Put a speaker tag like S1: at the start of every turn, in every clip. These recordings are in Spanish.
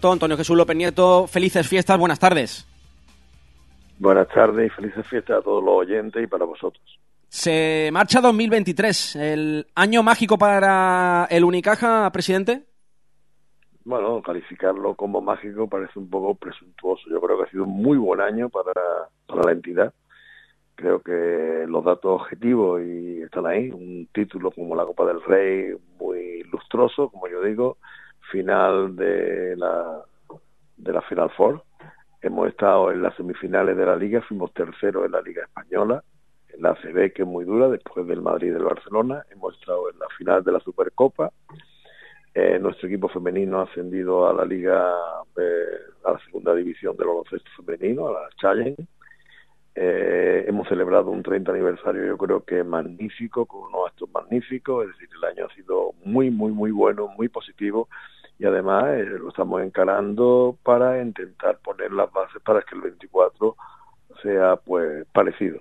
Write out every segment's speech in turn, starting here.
S1: Directo. Antonio Jesús López Nieto, felices fiestas, buenas tardes.
S2: Buenas tardes y felices fiestas a todos los oyentes y para vosotros.
S1: Se marcha 2023, el año mágico para el Unicaja, presidente.
S2: Bueno, calificarlo como mágico parece un poco presuntuoso. Yo creo que ha sido un muy buen año para la entidad. Creo que los datos objetivos y están ahí. Un título como la Copa del Rey, muy lustroso, como yo digo. Final de la Final Four. Hemos estado en las semifinales de la Liga, fuimos terceros en la Liga Española, en la ACB, que es muy dura, después del Madrid y del Barcelona. Hemos estado en la final de la Supercopa. Nuestro equipo femenino ha ascendido a la Liga, a la segunda división del baloncesto femenino, a la Challenge. Hemos celebrado un 30 aniversario, yo creo que magnífico, con unos actos magníficos. Es decir, el año ha sido muy, muy, muy bueno, muy positivo. Y además lo estamos encarando para intentar poner las bases para que el 24 sea pues parecido.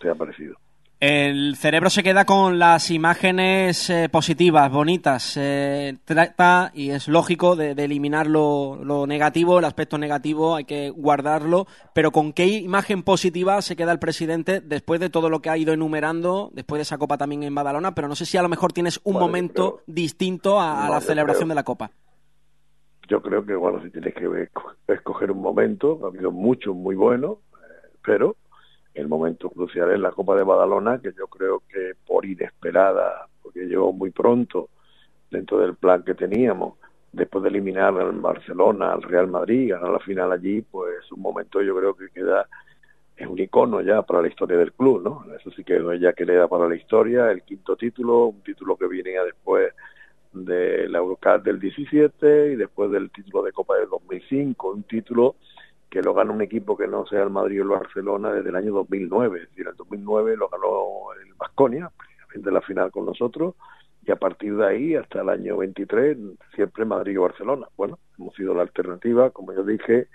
S1: El cerebro se queda con las imágenes positivas, bonitas. Trata, y es lógico, de eliminar lo negativo, el aspecto negativo, hay que guardarlo. Pero ¿con qué imagen positiva se queda el presidente después de todo lo que ha ido enumerando, después de esa Copa también en Badalona? Pero no sé si a lo mejor tienes un momento distinto a la celebración de la Copa.
S2: Yo creo que, bueno, si tienes que escoger un momento, ha habido muchos muy buenos, pero el momento crucial es la Copa de Badalona, que yo creo que por inesperada, porque llegó muy pronto dentro del plan que teníamos, después de eliminar al Barcelona, al Real Madrid, ganar la final allí, pues un momento yo creo que es un icono ya para la historia del club, ¿no? Eso sí que ya queda para la historia, el quinto título, un título que viene después de la Eurocup del 17 y después del título de Copa del 2005, un título que lo gana un equipo que no sea el Madrid o el Barcelona desde el año 2009, es decir, el 2009 lo ganó el Baskonia, precisamente la final con nosotros, y a partir de ahí hasta el año 23 siempre Madrid o Barcelona. Bueno, hemos sido la alternativa, como yo dije,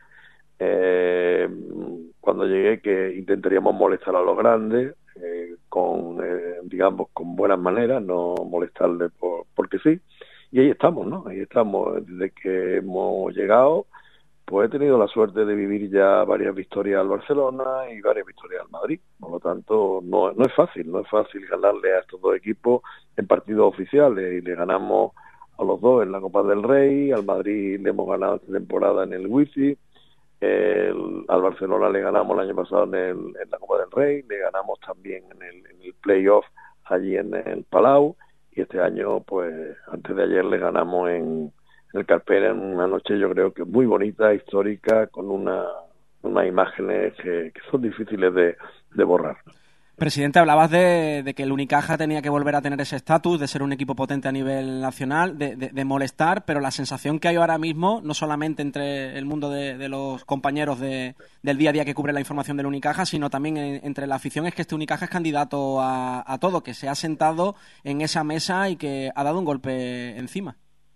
S2: cuando llegué, que intentaríamos molestar a los grandes, digamos, con buenas maneras, no molestarles porque sí, y ahí estamos, ¿no? Ahí estamos, desde que hemos llegado, pues he tenido la suerte de vivir ya varias victorias al Barcelona y varias victorias al Madrid, por lo tanto no es fácil ganarle a estos dos equipos en partidos oficiales, y le ganamos a los dos en la Copa del Rey, al Madrid le hemos ganado esta temporada en el Wizzing, al Barcelona le ganamos el año pasado en la Copa del Rey, le ganamos también en el playoff allí en el Palau, y este año, pues antes de ayer, le ganamos en el Carpena en una noche yo creo que muy bonita, histórica, con unas imágenes que son difíciles de borrar.
S1: Presidente, hablabas de que el Unicaja tenía que volver a tener ese estatus, de ser un equipo potente a nivel nacional, de molestar, pero la sensación que hay ahora mismo, no solamente entre el mundo de los compañeros del día a día que cubre la información del Unicaja, sino también entre la afición, es que este Unicaja es candidato a todo, que se ha sentado en esa mesa y que ha dado un golpe encima.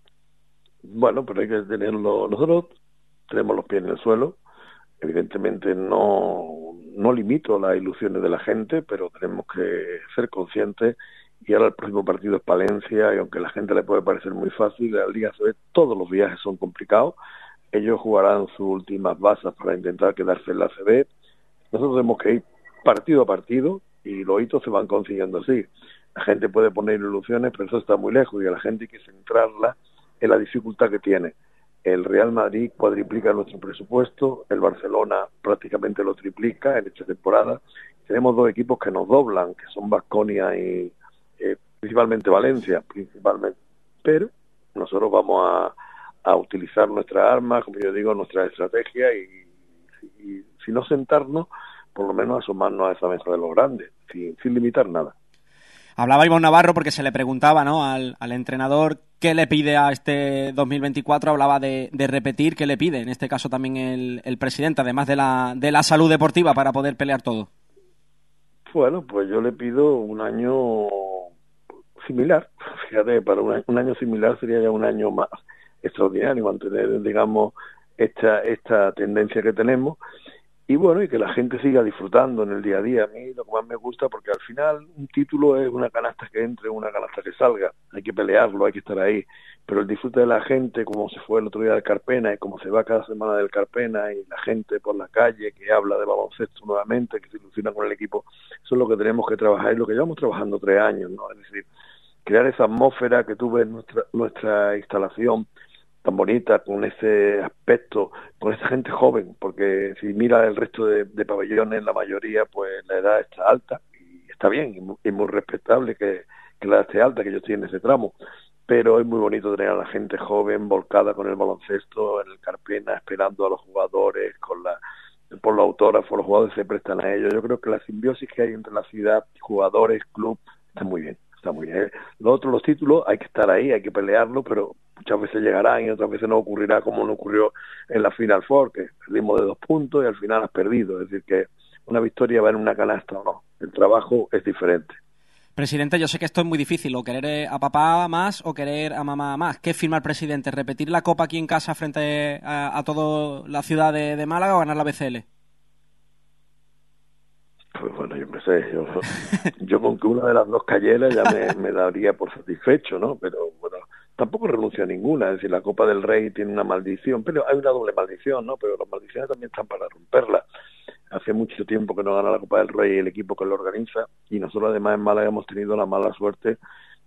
S2: Bueno, pero hay que tenerlo. Nosotros tenemos los pies en el suelo. Evidentemente no limito las ilusiones de la gente, pero tenemos que ser conscientes. Y ahora el próximo partido es Palencia, y aunque a la gente le puede parecer muy fácil, la Liga ACB, todos los viajes son complicados. Ellos jugarán sus últimas bazas para intentar quedarse en la ACB. Nosotros tenemos que ir partido a partido y los hitos se van consiguiendo así. La gente puede poner ilusiones, pero eso está muy lejos, y a la gente hay que centrarla en la dificultad que tiene. El Real Madrid cuadriplica nuestro presupuesto, el Barcelona prácticamente lo triplica en esta temporada. Tenemos dos equipos que nos doblan, que son Baskonia y principalmente Valencia, pero nosotros vamos a utilizar nuestras armas, como yo digo, nuestra estrategia, y si no sentarnos, por lo menos asomarnos a esa mesa de los grandes, sin limitar nada.
S1: Hablaba Ivonne Navarro porque se le preguntaba, ¿no?, al entrenador qué le pide a este 2024, hablaba de repetir, qué le pide, en este caso también el presidente, además de la salud deportiva para poder pelear todo.
S2: Bueno, pues yo le pido un año similar, fíjate, para un año similar sería ya un año más extraordinario, mantener, digamos, esta tendencia que tenemos, y bueno, y que la gente siga disfrutando en el día a día. A mí lo que más me gusta, porque al final un título es una canasta que entre, una canasta que salga, hay que pelearlo, hay que estar ahí, pero el disfrute de la gente, como se fue el otro día del Carpena y como se va cada semana del Carpena, y la gente por la calle que habla de baloncesto nuevamente, que se ilusiona con el equipo, eso es lo que tenemos que trabajar, y lo que llevamos trabajando 3 años, ¿no? Es decir, crear esa atmósfera que tuve en nuestra instalación tan bonita, con ese aspecto, con esa gente joven, porque si mira el resto de pabellones, la mayoría, pues la edad está alta, y está bien, y muy respetable que la edad esté alta, que yo estoy en ese tramo, pero es muy bonito tener a la gente joven volcada con el baloncesto en el Carpena, esperando a los jugadores, por los autógrafos, los jugadores se prestan a ello. Yo creo que la simbiosis que hay entre la ciudad, jugadores, club, está muy bien. Está muy bien. Lo otro, los títulos, hay que estar ahí, hay que pelearlo, pero muchas veces llegarán y otras veces no ocurrirá como no ocurrió en la Final Four, que perdimos de 2 puntos y al final has perdido. Es decir, que una victoria va en una canasta o no. El trabajo es diferente.
S1: Presidente, yo sé que esto es muy difícil, o querer a papá más o querer a mamá más. ¿Qué firma el presidente? ¿Repetir la Copa aquí en casa frente a toda la ciudad de Málaga o ganar la BCL?
S2: Pues bueno, yo qué sé, yo con que una de las dos cayera ya me daría por satisfecho, ¿no? Pero bueno, tampoco renuncio a ninguna, es decir, la Copa del Rey tiene una maldición, pero hay una doble maldición, ¿no? Pero las maldiciones también están para romperla. Hace mucho tiempo que no gana la Copa del Rey el equipo que lo organiza, y nosotros además en Málaga hemos tenido la mala suerte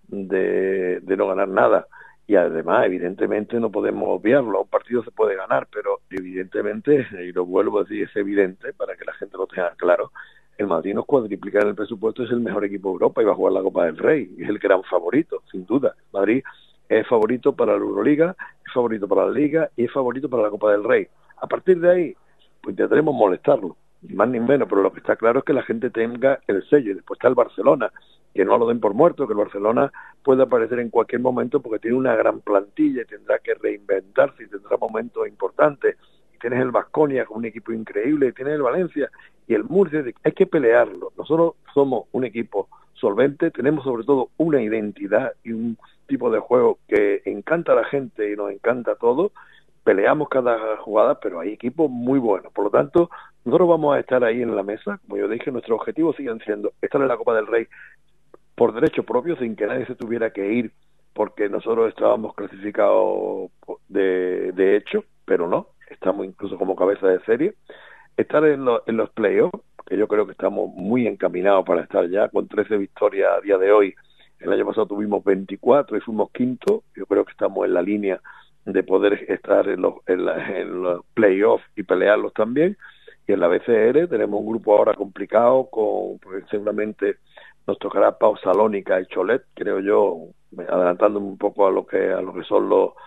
S2: de no ganar nada. Y además, evidentemente, no podemos obviarlo. Un partido se puede ganar, pero evidentemente, y lo vuelvo a decir, es evidente, para que la gente lo tenga claro, el Madrid nos cuadriplica en el presupuesto, es el mejor equipo de Europa y va a jugar la Copa del Rey. Es el gran favorito, sin duda. Madrid es favorito para la Euroliga, es favorito para la Liga y es favorito para la Copa del Rey. A partir de ahí, pues intentaremos molestarlo, ni más ni menos, pero lo que está claro es que la gente tenga el sello. Y después está el Barcelona, que no lo den por muerto, que el Barcelona puede aparecer en cualquier momento porque tiene una gran plantilla y tendrá que reinventarse y tendrá momentos importantes. Y tienes el Baskonia con un equipo increíble, y tienes el Valencia y el Murcia. Hay que pelearlo. Nosotros somos un equipo solvente, tenemos sobre todo una identidad y un tipo de juego que encanta a la gente y nos encanta a todos. Peleamos cada jugada, pero hay equipos muy buenos. Por lo tanto, nosotros vamos a estar ahí en la mesa. Como yo dije, nuestros objetivos siguen siendo estar en la Copa del Rey por derecho propio, sin que nadie se tuviera que ir, porque nosotros estábamos clasificados de hecho, pero no, estamos incluso como cabeza de serie. Estar en los playoffs, que yo creo que estamos muy encaminados para estar ya, con 13 victorias a día de hoy. El año pasado tuvimos 24 y fuimos quinto. Yo creo que estamos en la línea de poder estar en los playoffs y pelearlos también. Y en la BCL tenemos un grupo ahora complicado, porque seguramente nos tocará Pau Salónica y Cholet, creo yo, adelantándome un poco a lo que son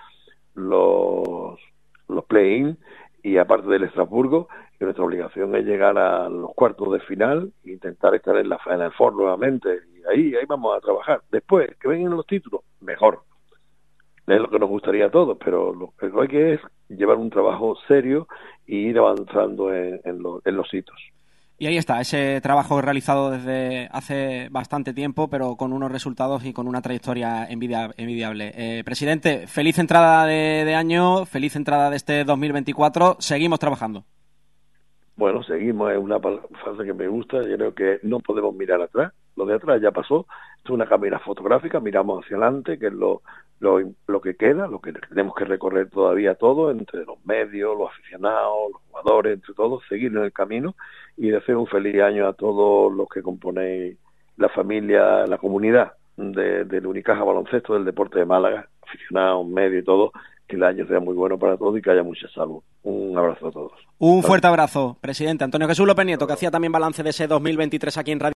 S2: los play-in, y aparte del Estrasburgo, que nuestra obligación es llegar a los cuartos de final e intentar estar en la Final Four nuevamente, y ahí vamos a trabajar. Después, que vengan los títulos, mejor. Es lo que nos gustaría a todos, pero lo que hay que es llevar un trabajo serio e ir avanzando en los hitos.
S1: Y ahí está, ese trabajo realizado desde hace bastante tiempo, pero con unos resultados y con una trayectoria envidiable. Presidente, feliz entrada de año, feliz entrada de este 2024. Seguimos trabajando.
S2: Bueno, seguimos, es una frase que me gusta. Yo creo que no podemos mirar atrás. Lo de atrás ya pasó. Esto es una cámara fotográfica, miramos hacia adelante, que es lo que queda, lo que tenemos que recorrer todavía todo, entre los medios, los aficionados, los jugadores, entre todos, seguir en el camino y desear un feliz año a todos los que componéis la familia, la comunidad del Unicaja Baloncesto, del deporte de Málaga, aficionados, medios y todo. Que el año sea muy bueno para todos y que haya mucha salud. Un abrazo a todos.
S1: Un fuerte abrazo, presidente Antonio Jesús López Nieto, que hacía también balance de ese 2023 aquí en Radio.